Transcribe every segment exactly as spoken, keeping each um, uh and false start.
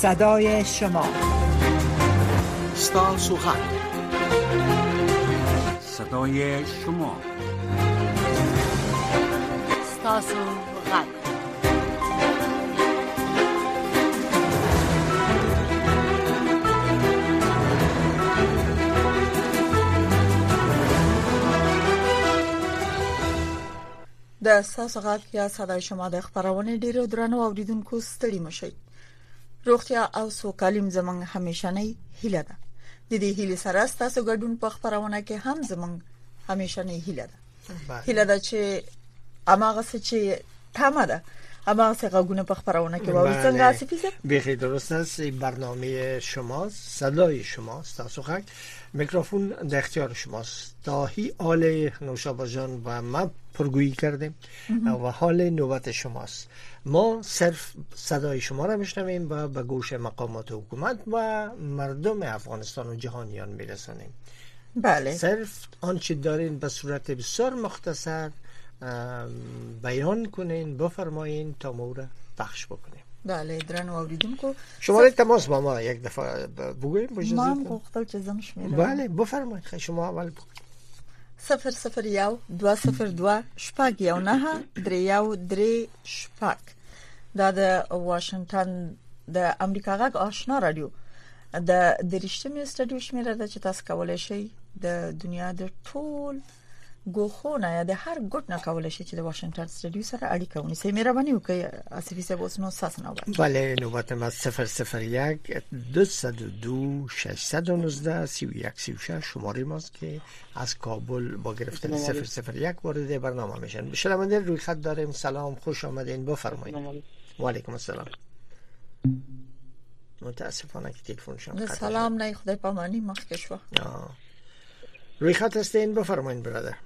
صدای شما ستاسو غږ صدای شما ستاسو غږ د ستاسو غږ یا صدای شما د خبرونه ډیرو درنو اوریدونکو ستړي مشي. روغتیا او سوکالیم زمونږ همیشنۍ هیله ده. د دې هیله سره ستاسو ګډون په خبرونه کې هم زمونږ همیشنۍ هیله ده. هیله ده چې اماغه چې تمام ده اما څنګه غوونه په خبرونه کې وایي څنګه اسفیسه بخیر درست است. این برنامه شماست، صدای شماست، تاسو غږ میکروفون در اختیار شماست. تا هی آل نوشابه جان و ما پرگویی کردیم و حال نوبت شماست. ما صرف صدای شما را میشنویم و به گوش مقامات حکومت و مردم افغانستان و جهانیان میرسانیم. بله. صرف آنچه دارین به صورت بسیار مختصر بیان کنین، بفرمایین تا ما را پخش بکنیم. بله درنو اوریدونکو شماره تماس با ما یک دفعه بگویم بجازه. ما هم گفتم که زمش میرم. بله بفرمایید. خیلی شما اول بگوید. صفر صفر یو دو صفر دو شپږ یو نه درې یو درې شپږ. دا د واشنگټن د امریکا غږ آشنا رادیو د درشتمي استډیو شمیره ده چې تاسو کولای شئ د دنیا د ټول ګوخونه یا د هر ګوټ نه کولای شئ چې د واشنگټن استډیو سره اړیکه ونیسئ. مهرباني وکړئ اسفی صاحب اوس نو ساس نه وایي. بله نوبت ما صفر صفر یک دو صفر دو شش یک نه سی یک سی و شش شماره ماست که از کابل با گرفتن صفر صفر یک وارد برنامه میشن. شنونده روی خط داریم. سلام، خوش آمدین، بفرمایید. و علیکم السلام. متاسفانه که تلفن شما قطع شد. سلام نه خدای پامانی مخکې شو. روی خط هستین، بفرمایید برادر.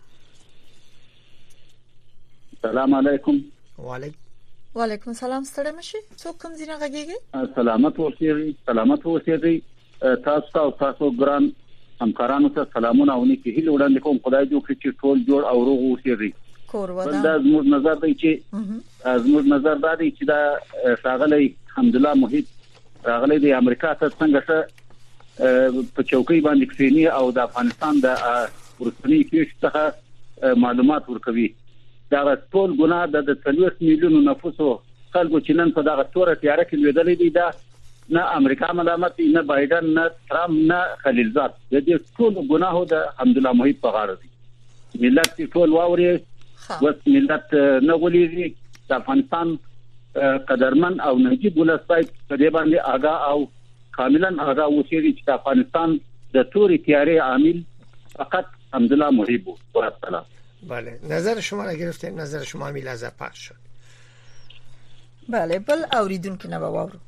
سلام علیکم. و علیکم و علیکم السلام. ستړي مشي څوک کوم ځینې غږیږي؟ سلامت اوسئ، سلامت اوسئ. تاسو او تاسو ګران همکارانو ته سلامونه او نیکی هیله وړاندې کوم. خدای دې وکړي چې ټول جوړ او روغ اوسئ. کور ودا. بل دا زموږ نظر دی چې زموږ نظر دا دی چې دا ښاغلی حمدالله محیط راغلی د امریکا ته څنګه څه په چوکۍ باندې کښینی او د افغانستان د ورسنی پیښ څخه معلومات ورکوي. دا ټول ګناه د څلور میلیونو نفوسو خلکو چې نن په دغه توره تیاره کې لیدلې دي. دا نه امریکا ملامت نه بایدن نه ترامپ نه خلیلزاد. د دې ټول ګناهو د حمدالله محیط په غاړه دي. ملت ټول واوري وس ملت نه غولېږي. د افغانستان قدرمن او نجیب ولسای په دې باندې آگاه او کاملا آگاه اوسېږي چې افغانستان د تورې تیارې عامل فقط حمدالله محیط و. والسلام. بله نظر شما را گرفتیم. نظر شما هم لحظه پخش شد. بله بل اوریدونکو نه باور.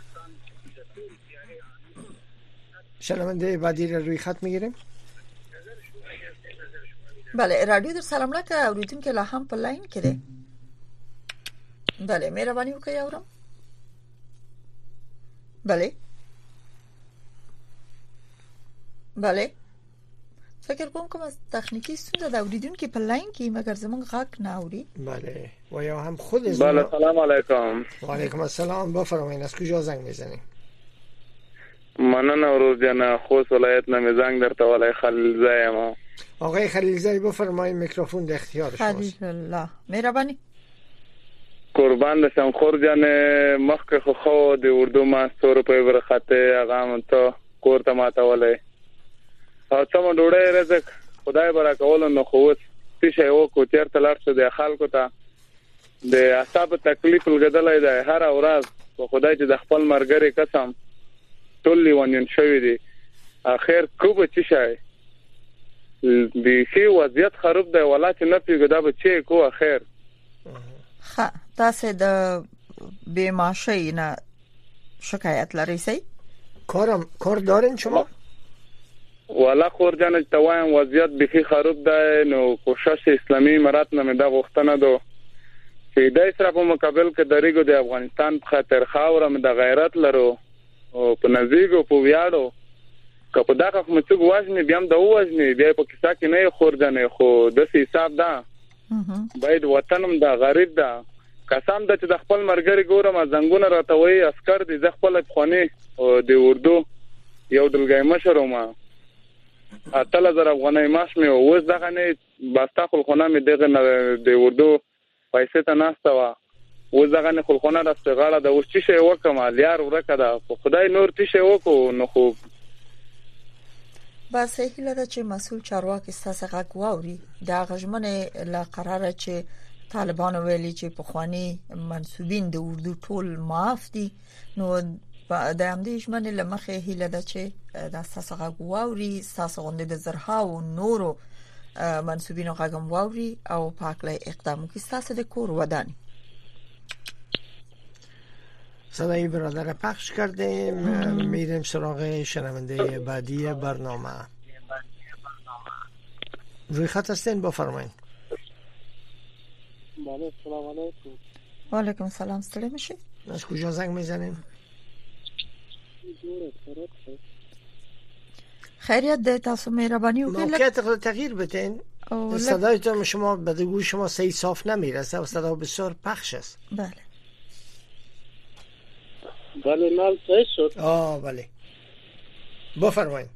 شنونده بعدی را روی خط میگیریم. بله رادیو در سلام لکه اوریدونکو لا هم په لاین کې ده. بله مهرباني وکړئ اورم. بله بله فکر کوم کوم تخنیکی ستونزه د اوریدونکو په لاین کې مګر زمونږ غږ نه اوري. بله و یا هم خود بله سلام علیکم. و علیکم السلام. بفرمایید از کجا زنگ میزنید؟ مننه ورور جان. خوست ولایت نه زنگ درته ولای خلیل زایم. آقای خلیل زای بفرمایید میکروفون در اختیار شماست. خلیل الله مهرباني. قربان شم خور جان. مخک خو خو د اردو ما ستو روپے ورخته هغه ته کور ته ماته ولای او څومره ډوړې رزق خدای برکول نو خو څه یو کو تیر تلار څه د خلکو ته د اصحاب تکلیف لګدلای دی هر اورز خو خدای چې د خپل مرګري قسم ټول لیوانین شوی دی. اخر کوب چې شای د شی وضعیت خراب دی ولا چې نه پیګدا به چې کو اخر ها تاسو د بیماشي نه شکایت لرئ سي؟ کارم کار دارین شما؟ والا خور جان ته وایم وضعیت به خراب دی. نو کوشش اسلامي امارات نه دا غوښتنه ده چې د اسره په مقابل کې دریګو د افغانستان په خاطر خاورم د غیرت لرو او په نزيګو په ویاړو که په دغه کومڅ وژنې بیا هم د وژنې بیا په کیسه کې نه خور جان خو د حساب ده باید وطنم دا غریب ده قسم د چې د خپل مرګري ګورم زنګونه راته وای عسكر دي ز خپل خوني د اردو یو دلګای مشر ما اتل زر افغاني ماش مې اوس دغه نه باستا خپل خونه مې دغه د اردو پیسې ته ناشته وا اوس دغه نه خپل خونه راست غاړه د اوس چې شی وکم لیار ورکه دا خدای نور چې شی وکړو نو خو بس هیله ده چې مسول چارواکي ستاسو غږ واوري دا غژمنه لا قراره چې طالبان ویلي چې په خواني منسوبین د اردو ټول معاف دي نو د همدې ژمنې لمخې هیله ده چې د ستاسو غږ واوري ستاسو غونډې د زرها او نورو منسوبینو غږم واوري او پاکلای اقدام وکړي ستاسو د کور ودانی. صدای برادر پخش کردیم. میریم سراغ شنونده بعدی برنامه. روی خط هستین بفرمایید. بله سلام علیکم. و علیکم سلام. ستړي میشي؟ از کجا زنگ میزنین؟ خیریت ده تاسو مهربانی وکړئ. موقعیت خود تغییر بدین. صدایتون شما به گوش شما صحیح صاف نمیرسه و صدا بسیار پخش است. بله. بله نال صحیح شد. آه بله. بفرمایید.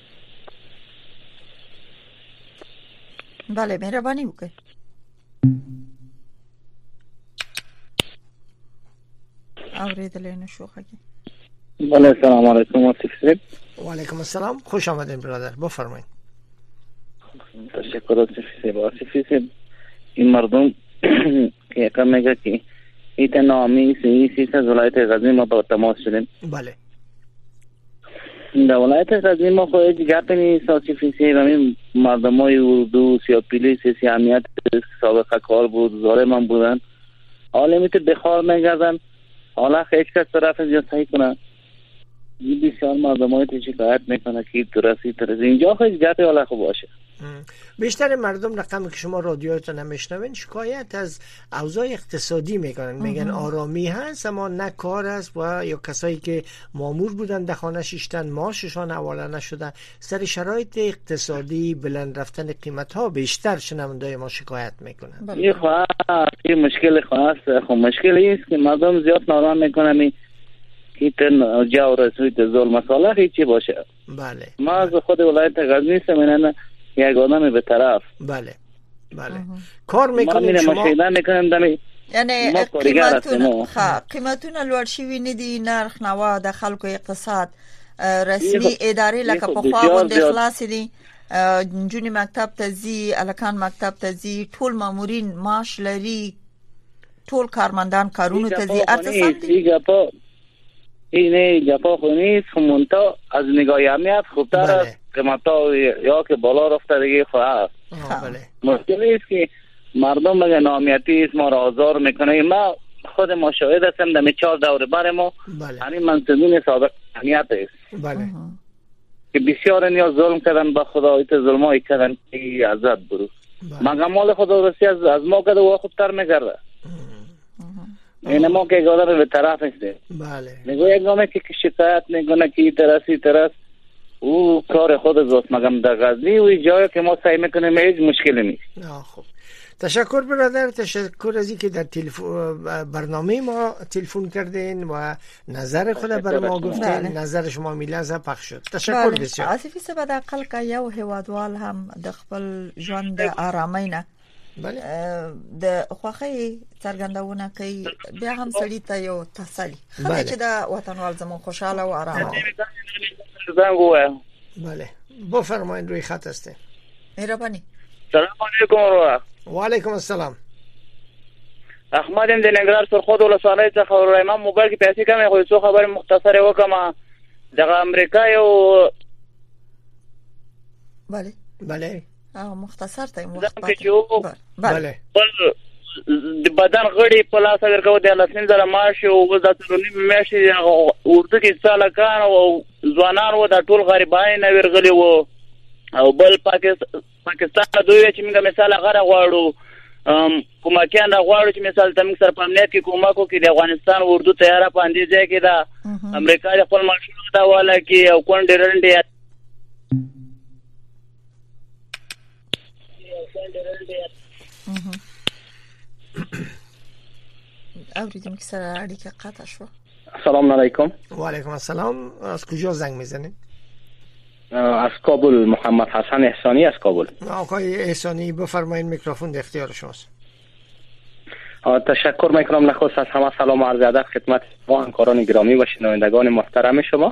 بله مهربانی وکړئ. اوریدل نشو خگی. بله سلام علیکم آصف صاحب. و علیکم السلام. خوش آمدین برادر. بفرمایید. تشکر آصف صاحب. آصف صاحب این مردم که کم میگه که ایت نامی سی سی از ولایت غزنی ما با تماس شدیم. بله. در ولایت غزنی ما خود گپ نیست آصف صاحب. همین مردمای اردو سیاپیلی سیامیت سابقه کار بود ظالم بودن. حالا میتونه بخار میگردن. حالا هیچ کس طرف از صحیح کنه. بسیار مردمای تو شکایت میکنه که درستی درستی اینجا هیچ گپی حالا خوب باشه. بیشتر مردم رقمی که شما رادیوتون نمیشنوین شکایت از اوضاع اقتصادی میکنن، میگن آرامی هست اما نه کار است و یا کسایی که مامور بودن در خانه شیشتن ماششان حواله نشدن. سر شرایط اقتصادی بلند رفتن قیمت ها بیشتر شنوندای ما شکایت میکنن. این خواهد این مشکل خواهد خب مشکل است که مردم زیاد نارام میکنن که تن جا و رسویت ظلم مسئله هیچی باشه. بله. ما از خود ولایت غزنی سمینن یک آدم به طرف. بله. بله. کار میکنین شما؟ ما مشاهده میکنیم دمی یعنی قیمتون ها قیمتون لوړ شوی نه دي نرخ نوا د خلکو اقتصاد رسمي ادارې لکه په خوا د اخلاص دي جونی مکتب ته زی الکان مکتب ته زی ټول مامورین معاش لري ټول کارمندان کارونو ته زی ارتسان دي. اینه جفا خونی خمونتا از نگاه امنیت خوبتر است قیمتا یا که بالا رفته دیگه خواهد. مشکل است که مردم بگه نامیتی است ما را آزار میکنه. ما خود ما شاهد هستم دمی چهار دوره بر ما همین منصوبین سابق امنیت است. بله. که بسیار نیا ظلم کردن با خدا ایت ظلمایی کردن که عزت برو مقامال خدا رسی از, از ما کده و خوبتر میگرده. این ما که گادر به طرف است. بله. میگه یک گامه که شکایت میکنه که ترسی ترس او کار خود است مگم در غزنی و جایی که ما سعی میکنیم هیچ مشکلی نیست. خب تشکر برادر. تشکر از اینکه در تلفن برنامه ما تلفن کردین و نظر خود بر ما گفتین. نظر شما میلازه پخش شد. تشکر بسیار. آصفی سبا د عقل کا یو هوادوال هم د خپل ژوند آرامینه بله د خوخی څرګندونه کوي بیا هم سړی ته یو تسلی خدای چې د وطنوال زمون خوشاله و آرام. بله بفرمایید روی خط هستین. مهربانی. سلام علیکم. و علیکم السلام. احمد ام د نګرار سرخود ولسوالۍ څخه ورای ما موبایل کې پیسې کمې خو څو خبر مختصره وکم دغه امریکا یو. بله بله اه مختصر ته مختصر بله د بدن غړي په لاس ورکو د لسنین زره ماش او د ترونی ماشي اردو کې سالکان او ځوانان و د ټول غریبای نه ورغلي وو او بل پاکستان پاکستان دوی چې موږ مثال غره غواړو کومه کاند غواړو چې مثال تم سره په امنیت کې کومه کو کې د افغانستان اردو تیار پاندې ځای کې دا امریکا د خپل ماشینو دا والا کې او کون ډیرنډي اوریدونکو سره اړیکه قطع شو. سلام علیکم. و علیکم السلام. از کجا زنگ میزنید؟ از کابل. محمد حسن احسانی از کابل. آقای احسانی بفرمایید، میکروفون در اختیار شماست. تشکر میکنم. نخست از همه سلام و عرض ادب خدمت همکاران گرامی و شنوندگان محترم شما.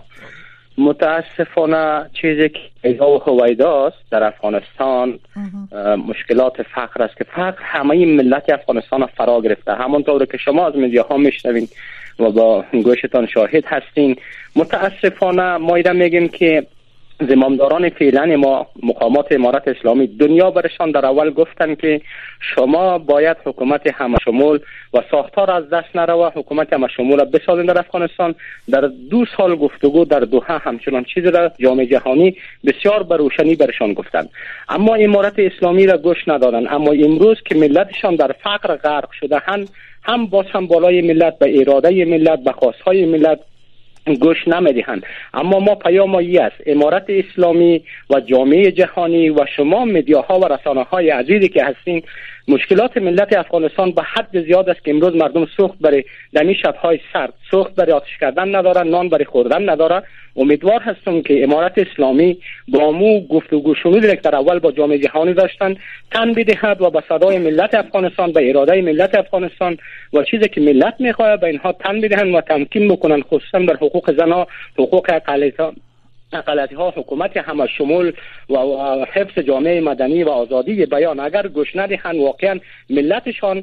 متاسفانه چیزی که ایجا و هویدا است در افغانستان مشکلات فقر است که فقر همه ملت افغانستان را فرا گرفته. همونطور که شما از مدیاها میشنوین و با گوشتان شاهد هستین. متاسفانه ما اینا میگیم که زمامداران فعلا ما مقامات امارت اسلامی دنیا برشان در اول گفتن که شما باید حکومت همشمول و ساختار از دست نرو، حکومت همشمول را بسازید در افغانستان. در دو سال گفتگو در دوحه همچنان چیزی را جامعه جهانی بسیار به روشنی برشان گفتند، اما امارت اسلامی را گوش ندادند. اما امروز که ملتشان در فقر غرق شده هم هم باز هم بالای ملت به اراده ملت به خواستهای ملت گوش نمیدهند. اما ما پیام ای است، امارت اسلامی و جامعه جهانی و شما مدیاها و رسانه‌های عزیزی که هستین، مشکلات ملت افغانستان به حد زیاد است که امروز مردم سوخت برای دمی شب‌های سرد، سوخت برای آتش کردن ندارن، نان برای خوردن نداره. امیدوار هستم که امارت اسلامی با مو گفتگو شنودی که در اول با جامعه جهانی داشتن تن بدهد و به صدای ملت افغانستان، به اراده ملت افغانستان و چیزی که ملت میخواد به اینها تن بدهند و تمکین بکنن، خصوصا در حقوق زنان، حقوق اقلیت‌ها اقلیتی ها، حکومت همه شمول و حفظ جامعه مدنی و آزادی بیان. اگر گوش ندهند واقعا ملتشان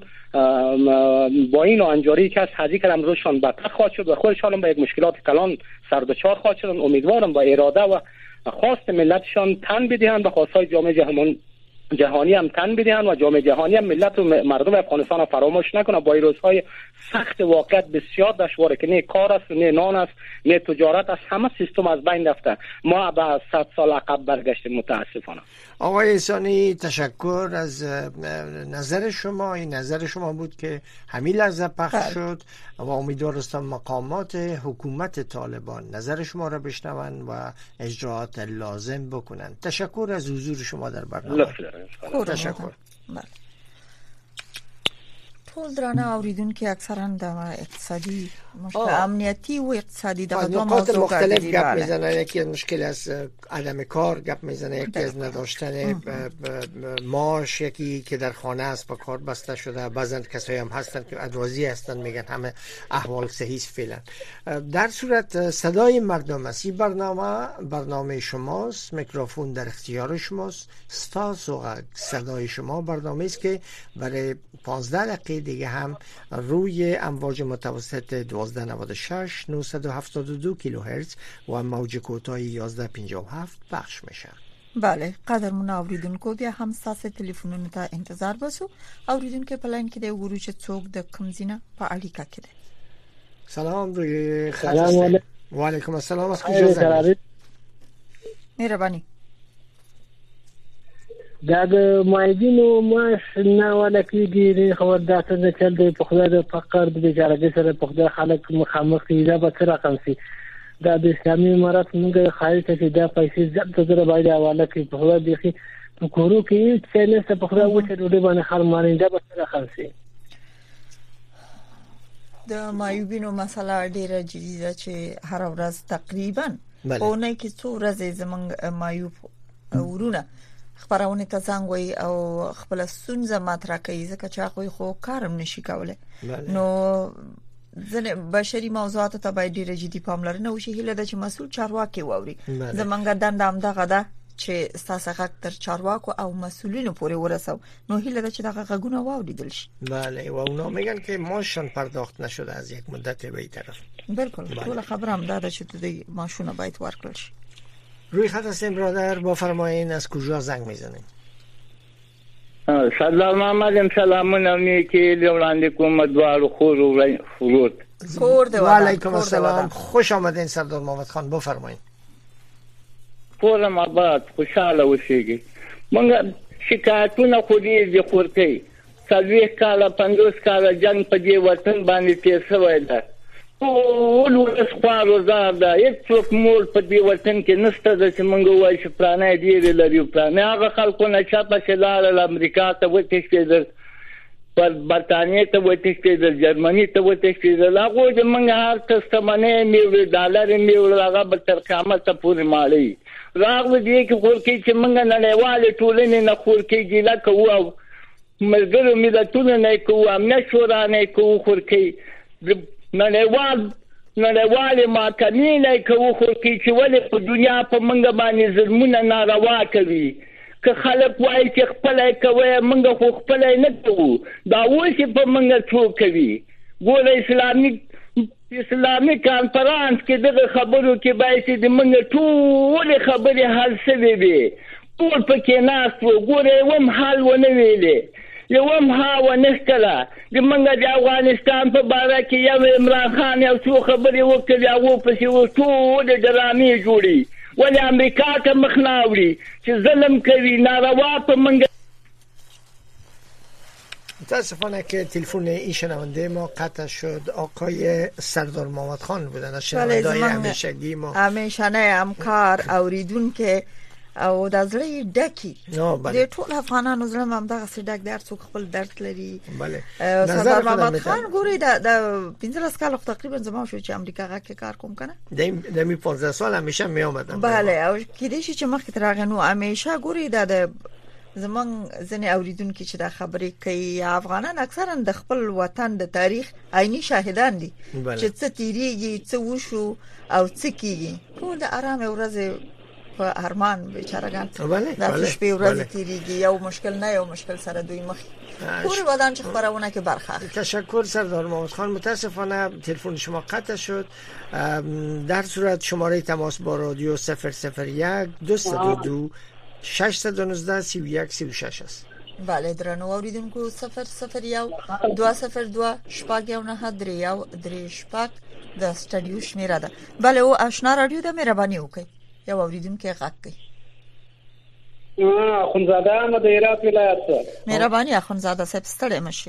با این انجاری که از هزی که امروزشان بدتر خواهد شد و خودشان به یک مشکلات کلان سردچار خواهد شد. امیدوارم با اراده و خواست ملتشان تن بدهند، به خواستهای جامعه جهانی جهانی هم تن بدهند و جامعه جهانی هم ملت و مردم افغانستان را فراموش نکنه. با این روزهای سخت واقعیت بسیار دشواره که نه کار است، نه نان است، نه تجارت است، همه سیستم از بین رفته. ما به صد سال عقب برگشتیم متاسفانه. آقای احسانی تشکر از نظر شما. این نظر شما بود که همین لحظه پخش شد و امیدوار هستم مقامات حکومت طالبان نظر شما را بشنوند و اجراعات لازم بکنند. تشکر از حضور شما در برنامه. تشکر. ټول درانه اوریدونکو اکثرا د اقتصادي امنیتی و اقتصادی د دو نقاط مختلف گپ میزنن. یکی از مشکل از عدم کار گپ میزنه، یکی از نداشتن معاش، یکی که در خانه است با کار بسته شده. بعضن کسایی هم هستن که ادوازی هستن میگن همه احوال صحیح فعلا. در صورت صدای مردم است. این برنامه برنامه شماست، میکروفون در اختیار شماست. استاس و صدای شما برنامه است که برای پانزده دقیقه دیگه هم روی امواج متوسط دوازده نود و شش نهصد و هفتاد و دو کیلوهرتز و موج کوتاه یازده پنجاه و هفت پخش میشه. بله قدرمن اوریدونکو بیا هم ساسه تلیفونونو ته انتظار باسو. اوریدونکو په لاین کې د ورو چې څوک د کمزینه په اړیکه کې ده. سلام روی خط است. و علیکم السلام. از کجا زنگ؟ مهربانی. دا د مایدینو ماش نه ولا کېږي خبر دا څنګه چل دی په خدای د فقر د بیچارهګۍ سره په خدای خلک مخامخ دي. دا به څه رقم سي؟ دا د اسلامي امارت موږ خارج ته دا پیسې ځکه زره باید حواله کړي. په خدای بيخي په کورو کې چې نه څه په خدای وچه ډوډۍ باندې خر ماري. دا به څه رقم سي؟ د مایوبینو مسله ډیره جدي ده چې هر ورځ تقریبا په نه کې څو ورځې زمنګ مایوب ورونه خبرونه ته څنګه وي او خپل سنځه مطرح کوي ځکه چې هغه خو کارم نشي کولای. نو ځنه بشري موضوعات ته باید ډیره جدي پاملرنه وشي. هله د چې مسول چارواکي ووري زمونږ دنده هم دغه ده چې تاسو حق تر چارواکو او مسولینو پورې ورسو. نو هله د چې دغه غږونه واوریدل شي. بله و اونا میگن که ماشون پرداخت نشده از یک مدت به این طرف. بالکل ټول خبرم ده چې د ماشونه باید ورکړل شي. روی خط هستیم برادر، با فرمایین از کجا زنگ میزنیم؟ سلام محمد سلامونه نیکی وړاندې کوم دوالو خور و فرود. و علیکم السلام. خوش آمدین سردار محمد خان، بفرمایید. پورم آباد خوشاله اوسئ. موږ شکایتونه خو دې د خورتي څلوېښت کاله پنځوس کاله جنگ په دې وطن باندې تیر شوی ده. ټول ولس خوارو زار ده. هیڅ څوک مول په دې وطن کې نشته ده چې موږ وایو چې پرانه ډېرې لري. پرانه هغه خلکو نه چا پسې لاړل امریکا ته وتښتېدل پر برتانیې ته وتښتېدل، جرمني ته وتښتېدل. هغوی د موږ هر څه شتمنۍ مې وړې، ډالرې مې وړل، هغه به تر قیامته پورې ماړوي. راغلو دې کې خورکۍ چې موږ نړیوالې ټولنې نه خورکۍ ګیله کوو او ملګرو ملتونو نه یې کوو، امنیت شورا نه یې کوو، خورکۍ نړیوال نړیوالې محکمې نه یې کوو خورکۍ چې ولې په دنیا په موږ باندې ظلمونه ناروا کوي. که خلک وایي چې خپله یې کوئ، موږ خو خپله یې نه کوو. دا اوس یې په موږ څوک کوي؟ ګوره اسلامي اسلامي کانفرانس کې دغه خبرو کې باید د موږ ټولې خبرې حل شوې وي، ټول پکې ناست وو. ګوره یو هم حل ونه ویلې، یو هم ها ونه ښکله. د موږ د افغانستان په باره کې یو عمران خان یو څو خبرې وکړې، هغو پسې اوس ټولې ډرامې جوړي. ولې امریکا ته مخ نه اړوي چې ظلم کوي، ناروا په موږ. متاسفانه که تلفن این شنونده ما قطع شد. آقای سردار محمد خان بودن از شنونده‌های همیشگی ما، همیشنه همکار اوریدون که او د زړه ډکی د ټول افغانانو زړه هم دغه سي ډک در څوک خپل درد لري. بله سردار محمد خان ګوري د د پنځلس کال تقریبا زما شو چې امریکا غا کې کار کوم کنه، د می پانزده سال همیشه می اومدم. بله او کله چې مخکې ترغه نو همیشه ګوري د زمون ځنې اوریدونکو چې دا خبرې کوي، افغانان اکثرا د خپل وطن د تاریخ عیني شاهدان دي چې څه تیریږي، څه وشو او څه کیږي. ټول د آرام ورځ په ارمان بیچارهګان د شپې ورځ تیریږي، یو مشکل نه یو مشکل سره دوی مخ پوری ودان چې خبرونه کې برخه. تشکر سردار محمد خان. متاسفانه تلفن شما قطع شد. در صورت شماره تماس با رادیو صفر صفر یک دویست و دو ششصد و نوزده سی و یک سی و شش است. بله درنو اوریدونکو صفر صفر یک دو صفر دو شپږ یو نه درې یو درې شپږ د سټډیو شمیره ده. بله او آشنا رادیو د مهرباني وکړئ یو اوریدونکو غږ کوي. اه اخونزاده مده هرات ولایت. مهرباني اخونزاده صاحب ستړی مشي.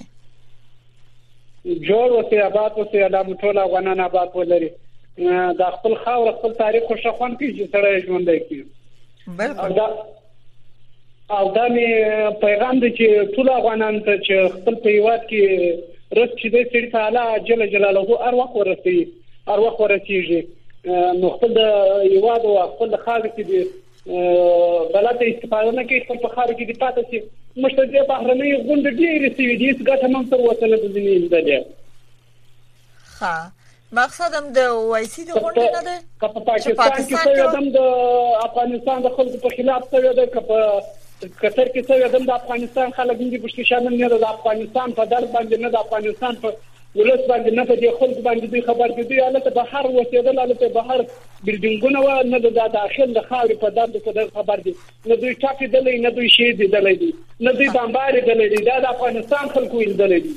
جوړ وسی آباد وسی علامه ټول افغانان آباد ولري. د خپل خاور خپل تاریخ خو شخوان کې چې سره ژوندای کی. بالکل. او دا می پیغام دی چې ټول افغانان ته چې خپل په یوات کې رس چې د سړي تعالی جل جلاله هر وخت ورسي هر وخت ورسیږي. نو خپل د یواد او خپل خاور کې دی غلطه استفاده نه کوي، خپل په خاور کې دی پاتې شي. مشتري بهرنۍ غونډې ډېرې سوي دي، څنګه هم تر وصله د دنیا ده. ها مقصدم د وایسي د غونډې نه ده په پاکستان کې څه د افغانستان د خلکو په خلاف څه ده، په قطر کې څه د افغانستان خلک دي چې شامل نه د افغانستان په دل باندې نه د افغانستان په ولس باندې نه په دې خلک باندې دوی خبر دي. البته بهر وسیدل، البته بهر بلډینګونه و نه د داخل د خاورې په درد په خبر دي، نه دوی ټاکي دلې نه دوی شي دي دلې دي نه دوی بمباري دلې دي، دا د افغانستان خلکو یې دلې دي.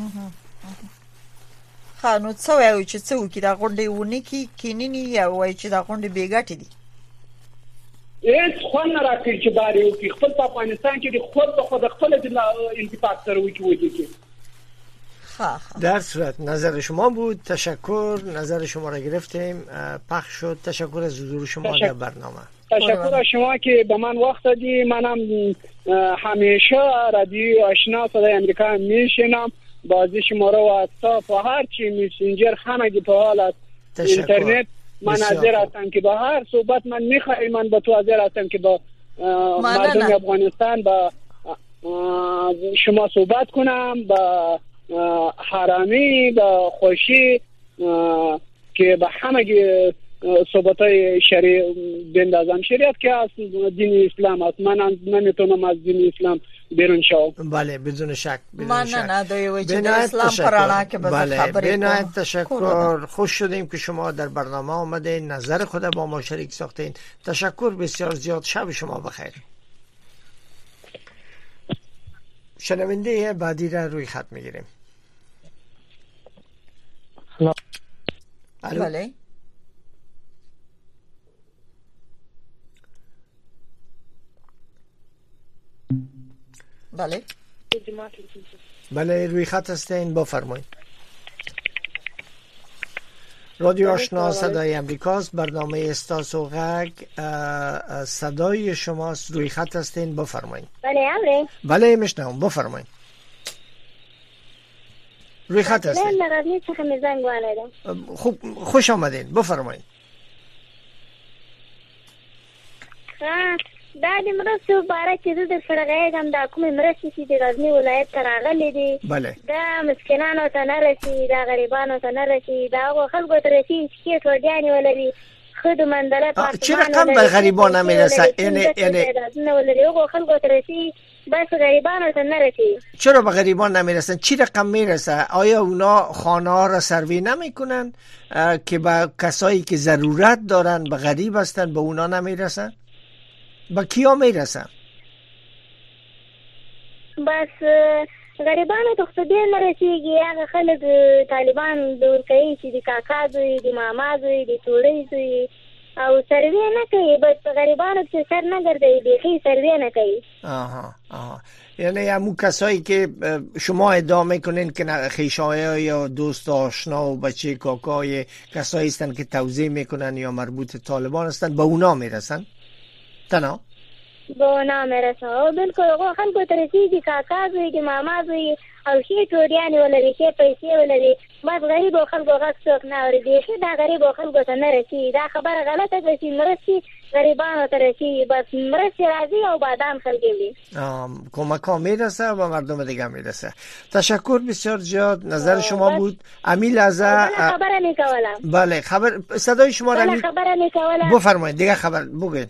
خانو څه وایي چې څه وکړي دا غونډې ونه کی کینینی یا وایي چې دا غونډې بیګټې دي؟ هیڅ خو نه راکړي چې باري وکړي. خپل په افغانستان کې د خود په خود خپل د انتفاق سره وکړي. در صورت نظر شما بود. تشکر، نظر شما را گرفتیم، پخش شد. تشکر از حضور شما تشکر. در برنامه. تشکر از شما که به من وقت دادی. منم همیشه رادیو آشنا صدای امریکا میشنم، بازی شما رو واتساپ و هر چی میسنجر همگی په حال است. اینترنت من حاضر هستم که با هر صحبت من میخوای من با تو حاضر هستم که با مردم افغانستان با شما صحبت کنم، با حرامی با خوشی که به همه صحبتای شریع بندازم. شریعت که از دین اسلام است، من نمیتونم از دین اسلام بیرون شوم. بله بدون شک بدون من شک. نه نه دوی چې اسلام پرانا که بله خبرې کوم. تشکر، خوش شدیم که شما در برنامه آمدین، نظر خود با ما شریک ساختین. تشکر بسیار زیاد. شب شما بخیر. شنونده بعدی را روی خط میگیریم. بله بله بله روی خط هستین، بفرمایید. رادیو آشنا صدای امریکاست، برنامه استاس و غگ صدای شماست. روی خط هستین، بفرمایید. بله امره بله میشنم، بفرمایید. روی خط هستین؟ نه نغرنی څخه می زنگ وانه. خوب خوش آمدین، بفرمایید. ها دا د مرستو باره چې د فرغېږم دا کومې مرستې چې د غزني ولایت ته راغلي دي بله دا مسکینانو ته نه رسي، دا غریبانو ته نه رسي، دا هغو خلکو ته رسي چې کیس ورګانې ولري، ښه د منډله چه رقم به غریبان نمیرسه؟ یعنی یعنی هغو خلکو ته رسي بس غریبانو ته نه رسي. چرا به غریبان نمیرسن؟ چی رقم میرسه؟ آیا اونا خانه ها را سروی نمیکنن که به کسایی که ضرورت دارن به غریب هستن به اونا نمیرسن؟ با کیا میرسن؟ بس غریبانو ته خو ډېر نه رسېږي، هغه خلک طالبان دور کوي چې د کاکا زوی، د ماما زوی، د توړۍ زوی او سروې نه کوي، بس په غریبانو چې سر نه ګرځوي، بیخي سروې نه کوي. آها آها یعنی همون کسایی که شما ادعا میکنین که خویشای یا دوست آشنا و بچه کاکای کسایی هستن که توزیع میکنن یا مربوط طالبان هستن به اونا میرسن؟ تنها به اونا میرسن او بلکل هغو خلکو ته رسېږي، کاکا زوی، د ماما زوی او ښې ټوریانې ولري، ښې پیسې ولري، بس غریبو خلکو غږ څوک نه اوري، بیخي دا غریبو خلکو ته نه رسېږي. دا خبره غلطه ده چې مرستې غریبانو ته رسېږي، بس مرستې راځي او بادام خلک وي. کمک ها میرسه و مردم دیگه میرسه. تشکر بسیار زیاد، نظر شما بود. امی لحظه خبره میکولم. بله خبر صدای شما را می خبره میکولم. بفرمایید دیگه خبر بگید.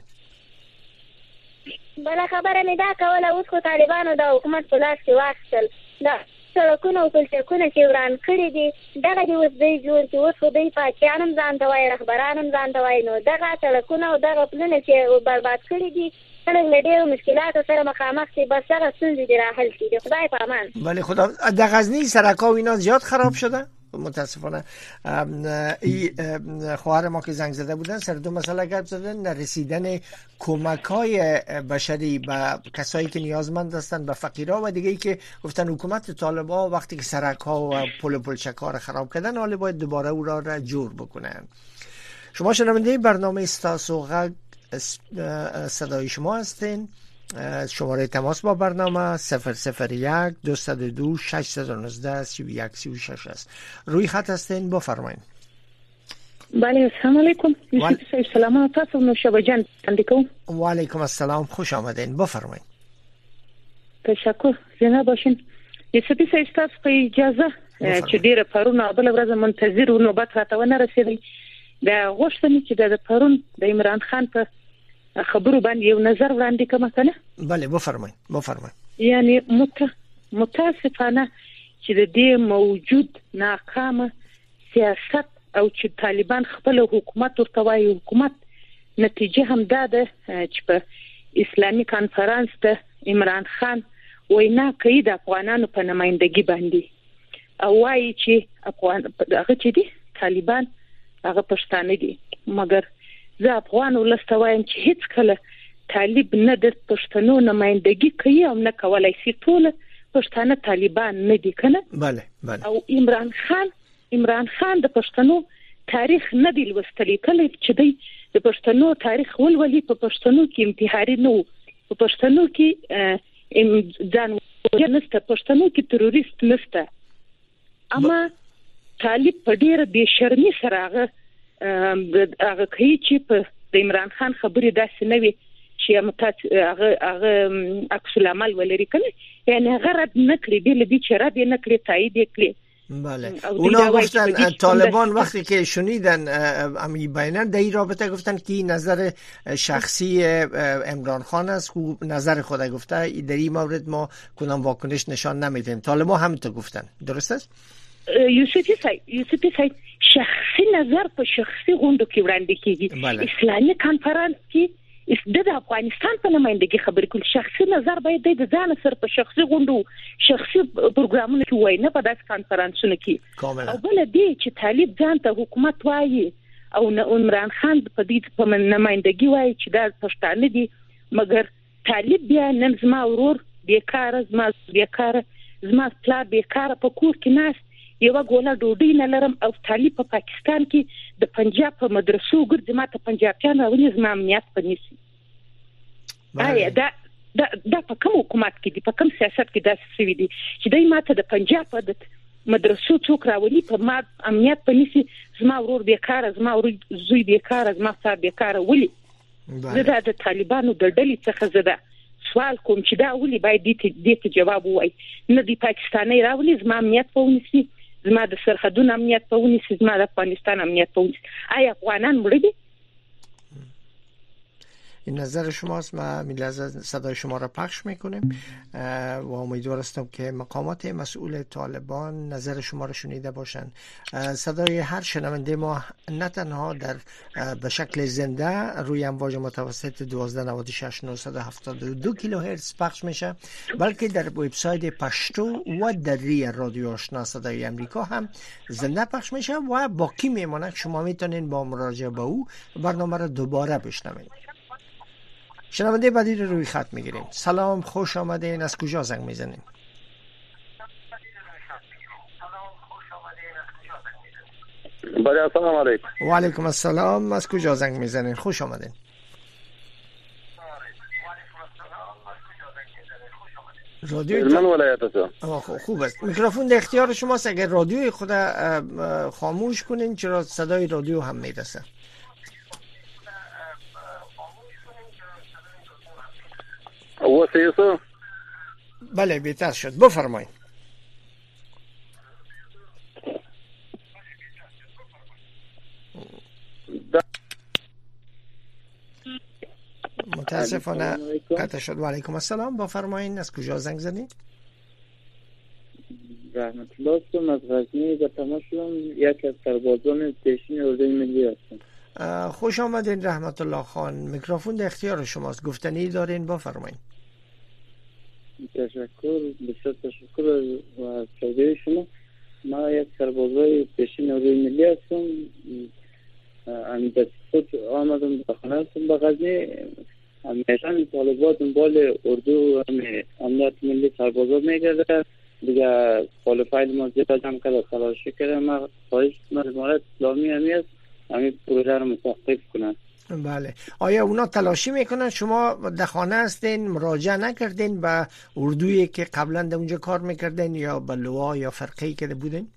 بله خبره می دا کوله، اوس خو طالبانو د حکومت په لاس کې واخیستل، دا سړکونه او پلچکونه چې وران کړي دي دغه دې اوس دوی جوړ کړي. اوس خو دوی پاچیان هم ځان ته وایي، رهبران هم ځان ته وایي، نو دغه سړکونه او دغه پلونه چې برباد کړي دي خلک له ډېرو مشکلاتو سره مخامخ دي، بس دغه ستونزې دې راحل کړي. د خدای په امان. بله خدا. در غزنی سرک‌ها و اینا زیاد خراب شده؟ متاسفانه این خواهر ما که زنگ زده بودن سر دو مسئله گپ زدن، نرسیدن کمک‌های بشری به کسایی که نیازمند هستند، به فقیرها، و دیگه ای که گفتن حکومت طالبان وقتی که سرک‌ها و پل و پلچک‌ها را خراب کردن حالا باید دوباره او را, را جور بکنن. شما شنونده برنامه استاسو غږ صدای شما هستین. شماره تماس با برنامه صفر صفر یک دویست و دو ششصد و نوزده سی و یک سی و شش است. روی خط هستین، بفرمایید. بله السلام علیکم. یوسف صاحب سلامات، تاسو نو شبا جان اندیکم. و علیکم السلام، خوش آمدین، بفرمایید. تشکر. زنده باشین. یوسف صاحب تاسو په اجازه چې ډیره پرونه بل ورځ منتظر و نوبت راته ونه رسیدي، دا غوښتنه چې د پرون د عمران خان په خبرو باندې یو نظر وړاندې کوم کنه. بله بفرمایید بفرمایید. یعنی مت متاسفانه چې د دې موجود ناکامه سیاست او چې طالبان خپل حکومت ورته وايي حکومت، نتیجه هم دا ده چې په اسلامي کانفرنس ته عمران خان وینا کوي د افغانانو په نمائندګي باندې، او وايي چې افغان هغه چې دي طالبان هغه پښتانه دي، مګر زه افغان ولسته وایم چې هیڅ کله طالب نه د پښتنو نمائندګي کوي او نه کولای شي. ټول پښتانه طالبان نه دي کنه. بله بله. او عمران خان عمران خان د پښتنو تاریخ نه دی لوستلی، کله چې دی د پښتنو تاریخ ولولي په پښتنو کې انتحاري نه وو، په پښتنو کې ځان نسته، پښتنو کې تروریست نسته، اما طالب په ډیره بې شرمي سره هغه هغه کوي چې په د عمران خان خبرې داسې نه وي چې هغه هغه عکس العمل ولري کنه، یعنی هغه رد نه کړي، بل دې چې رد نه کړي تایید کړي. بله اونا گفتن طالبان وقتی که شنیدن امی بیانات در این رابطه گفتن که نظر شخصی عمران خان است، نظر خود گفته در این مورد ما کدام واکنش نشان نمیدیم. طالبان همینطور گفتن، درست است؟ یوسفی صاحب یوسفی صاحب شخصي نظر په شخصي غونډو کې وړاندې کیږي. اسلامي کانفرنس کې د افغانستان په نمائندګي خبرې کول، شخصي نظر باید د ځان سره په شخصي غونډو شخصي پروګرامونو کې وای نه په داس کانفرنسونو کې. او بل دې چې طالب ځان ته حکومت وایي او عمران خان په دې په نمائندګي وایي چې دا پښتانه دي، مګر طالب بیا نن زما ورور بیکاره، زما بیکاره، زما پلار بیکاره په کور کې ناست، یو ګوله ډوډۍ نه لرم، او طالب په پا پاکستان کې د پنجاب په مدرسو ګرځي، ماته پنجابیان راونی زما امنیت پنيسي. آیا دا دا د په کوم حکومت کې دي، په کوم سیاست کې داسې شوی دي چې دای ماته د پنجاب د مدرسو څوک راولي په ما امنیت پولیسي زما ورور بیکاره زما زوی بیکاره زما صاحب بیکاره ولي زه د طالبانو د ډلې څخه زده سوال کوم چې دا ولي باید دې ته جواب وایي نه دی پاکستاني راولي زما امنیت په ونیسي زما د سرحدونو امنیت په ونیسي زما د افغانستان امنیت په ونیسي آیا افغانان مړه دي؟ این نظر شماست. ما میلازم صدای شما را پخش میکنیم و امیدوار هستم که مقامات مسئول طالبان نظر شما را شنیده باشند. صدای هر شنونده ما نه تنها در به شکل زنده روی امواج متوسط دوازده نود و شش نهصد و هفتاد و دو کیلوهرتز پخش میشه، بلکه در وبسایت پشتو و دری رادیو آشنا صدای امریکا هم زنده پخش میشه و باقی میمونه. شما میتونین با مراجعه به او برنامه را دوباره بشنوید. شنونده بعدی رو روی خط میگیریم. سلام، خوش آمدین. از کجا زنگ میزنین؟ بله السلام علیکم. و علیکم السلام. از کجا زنگ میزنین؟ خوش آمدین. رادیو من ولایت است. خوب است. میکروفون در اختیار شماست. اگر رادیوی خود خاموش کنین چرا صدای رادیو هم میرسه. و سیاسو بله بهتر شد. بفرمایید. متاسفانه قطع شد. و علیکم السلام. بفرمایید. از کجا زنگ زدید؟ رحمت الله هستم از غزنی. به تماس شدم. یکی از سربازان پیشین اردوی ملی هستم. خوش آمدین رحمت الله خان. میکروفون در اختیار شماست. گفتنی دارین؟ بفرمایید. تشکر، بسیار تشکر از توضیح شما. ما یک سربازای پیشین اردوی ملی هستم. امیدت خود آمدم به خانه هستم به غزنی. همیشه طالبات دنبال اردو امنیت ملی سربازات میگرده. دیگه کوالیفاید ما زیاد جمع کرده تلاشی کرده. ما خواهش مجموعه اسلامی همی است همین پروژه رو متوقف کنن. بله. آیا اونا تلاشی میکنن؟ شما در خانه هستین مراجعه نکردین به اردویی که قبلا در اونجا کار میکردین یا به لوا یا فرقه‌ای که بودین؟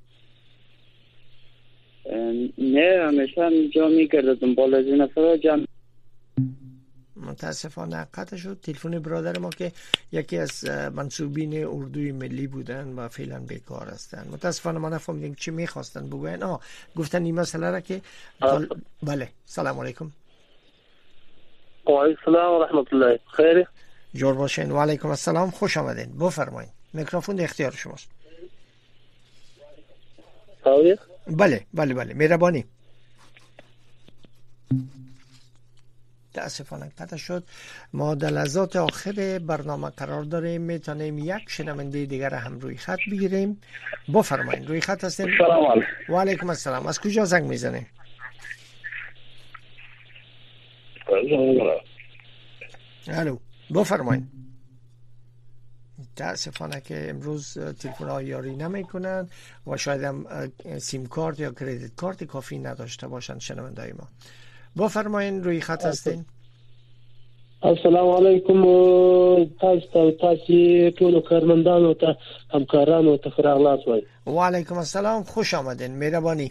نه همیشه اینجا میگرده دنبال از این نفر جمع. متاسفانه قطع شد. تلفن برادر ما که یکی از منصوبین اردوی ملی بودن و فعلا بیکار هستن. متاسفانه ما نفهمیدیم چی میخواستن بگوین. آه گفتن این مسئله را که طال... بله. سلام علیکم. و علیکم السلام و رحمت الله. خیره جور باشین. و علیکم السلام. خوش آمدین. بفرمایید. میکروفون در اختیار شماست. آویه؟ بله بله بله مهربانی. تأسفانه قطع شد. ما در لحظات آخر برنامه قرار داریم. میتونیم یک شنونده دیگر هم روی خط بگیریم. بفرمایید. روی خط هستیم. سلام علیکم. و علیکم السلام. از کجا زنگ میزنیم؟ الو بفرمایید. متاسفانه که امروز تلفن ها یاری نمی کنن و شاید هم سیم کارت یا کریدیت کارت کافی نداشته باشند شنونده های ما. بفرمایید. روی خط هستین. السلام علیکم. تاسو تاسو ټول کارمندانو ته همکارانو ته خراغلاس وای. و علیکم السلام. خوش آمدین. مهربانی.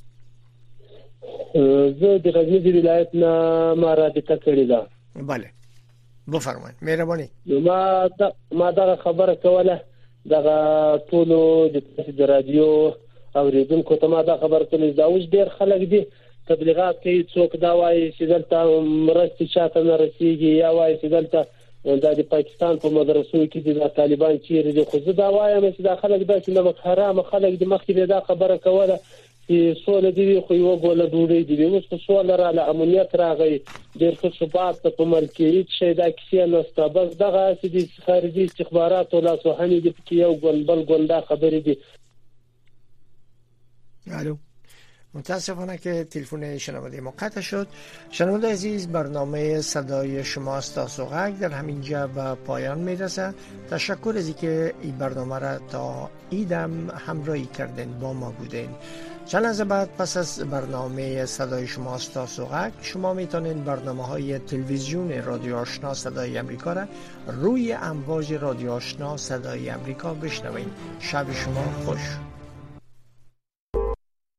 زه د غزنی ولایت نه ما رابطه کړې ده. بله بفرمایید. مهربانی. ما دا ما دا خبره کوله دغه ټول د رادیو اوریدونکو ته ما دا خبره کړې دا اوس ډیر خلک دي تبلیغات کوي څوک دا وایي چې دلته مرستې چاته نه رسیږي یا وایي چې دلته د پاکستان په مدرسو کې د طالبان چیرې دي. خو زه دا وایم چې دا خلک داسې نه حرام خلک د مخکې دا خبره کوله چې سوله دی خو یو ګوله ډوډۍ دی. اوس په سوله را له امنیت راغی ډېر ښه ثبات په ملکیت شي دا کیسې نسته. بس دغه چې د خارجي استخبارات او لاسوهنې د پکې یو ګون بل ګون دا خبرې دي. الو متاسفانه که تلفن شنونده ما قطع شد. شنونده عزیز برنامه صدای شما است تا سوغک در همینجا به پایان میرسه. تشکر از اینکه این برنامه را تا ایدم همراهی کردین با ما بودین. چند لحظه بعد پس از برنامه صدای شما است تا سوغک شما میتونین برنامه های تلویزیون رادیو آشنا صدای امریکا را روی امواج رادیو آشنا صدای امریکا بشنوین. شب شما خوش.